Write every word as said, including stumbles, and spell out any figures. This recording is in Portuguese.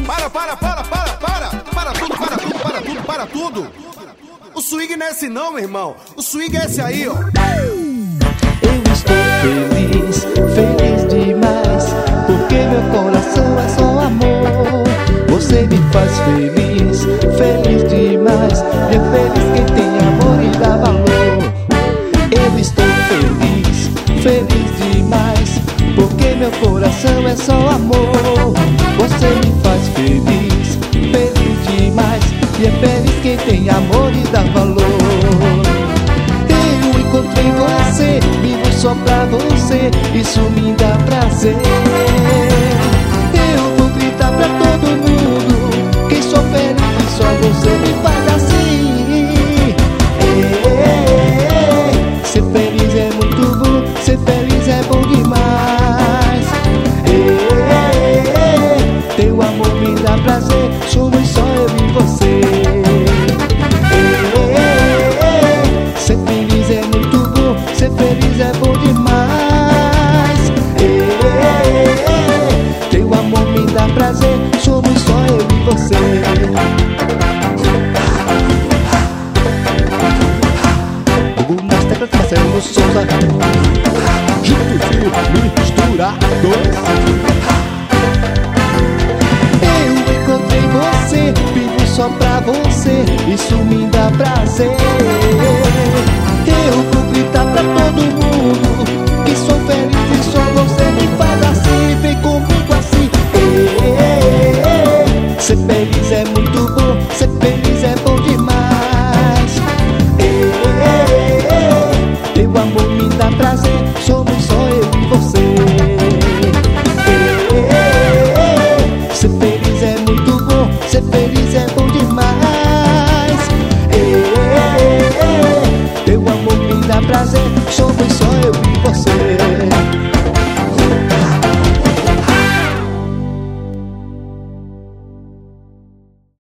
Para, para, para, para, para! Para tudo, para tudo, para tudo, para tudo! O swing não é esse não, meu irmão. O swing é esse aí, ó. Eu estou feliz, feliz demais, porque meu coração é só amor. Você me faz feliz, feliz demais. E é feliz quem tem amor e dá valor. Eu estou feliz, feliz demais, porque meu coração é só amor. Você me faz feliz, feliz demais. E é feliz quem tem amor e dá valor. Eu encontrei você, vivo só pra você, isso me dá prazer. Eu vou gritar pra todo mundo que sou feliz, só você me faz assim. É, ser feliz é muito bom, ser feliz é bom demais. É, teu amor me dá prazer, somos só eu e você. É, ser feliz é muito bom, ser feliz é bom demais. É, teu amor me dá prazer, somos só eu e você. Nas teclas Marcelo Souza, junto misturados. Eu encontrei você, vivo só pra você, isso me dá prazer. Eu vou gritar pra todo mundo que sou feliz e só você me faz assim. Vem comigo assim. É, ser feliz é muito bom, ser feliz é bom demais. É, teu amor me dá prazer, somos só eu e você. É, ser feliz é muito bom, ser feliz é bom demais. É, teu amor me dá prazer, somos só eu e você.